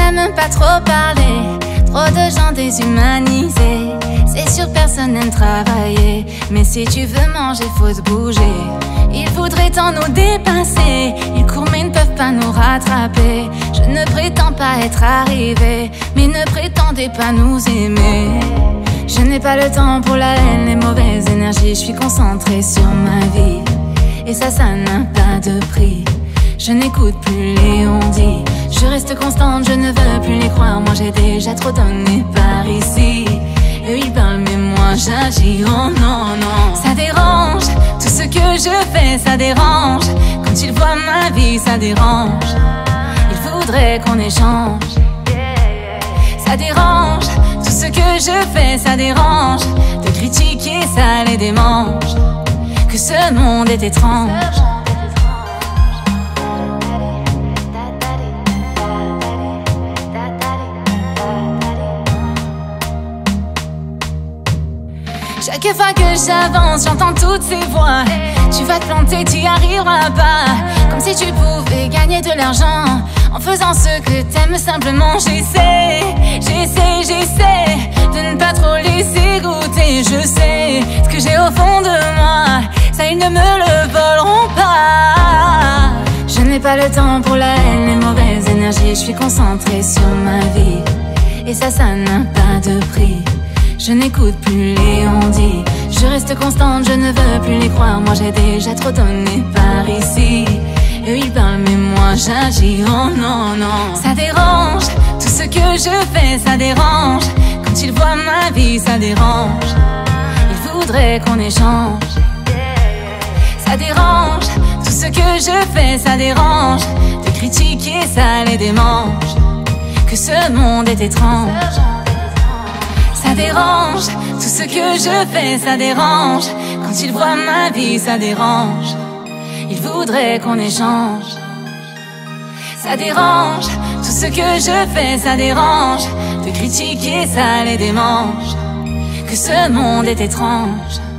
t'aime pas trop parler, trop de gens déshumanisés. C'est sûr personne n'aime travailler, mais si tu veux manger faut se bouger. Ils voudraient tant nous dépasser, ils courent mais ne peuvent pas nous rattraper. Je ne prétends pas être arrivé, mais ne prétendez pas nous aimer. Je n'ai pas le temps pour la haine, les mauvaises énergies. Je suis concentrée sur ma vie, et ça n'a pas de prix. Je n'écoute plus les on-dit, je reste constante, je ne veux plus les croire. Moi j'ai déjà trop donné par ici. Eux ils parlent mais moi j'agis, oh non non. Ça dérange, tout ce que je fais ça dérange. Quand ils voient ma vie ça dérange. Ils voudraient qu'on échange. Ça dérange, tout ce que je fais ça dérange. De critiquer ça les démange. Que ce monde est étrange. Chaque fois que j'avance, j'entends toutes ces voix. Tu vas te planter, t'y arriveras pas. Comme si tu pouvais gagner de l'argent en faisant ce que t'aimes simplement. J'essaie de ne pas trop laisser goûter. Je sais ce que j'ai au fond de moi, ça ils ne me le voleront pas. Je n'ai pas le temps pour la haine, les mauvaises énergies. Je suis concentrée sur ma vie, et ça n'a pas de prix. Je n'écoute plus les on-dit, je reste constante, je ne veux plus les croire. Moi j'ai déjà trop donné par ici. Eux ils parlent mais moi j'agis, oh non non. Ça dérange, tout ce que je fais ça dérange. Quand ils voient ma vie ça dérange. Ils voudraient qu'on échange. Ça dérange, tout ce que je fais ça dérange. De critiquer ça les démange. Que ce monde est étrange. Ça dérange, tout ce que je fais ça dérange. Quand ils voient ma vie ça dérange. Ils voudraient qu'on échange. Ça dérange, tout ce que je fais ça dérange. De critiquer ça les démange. Que ce monde est étrange.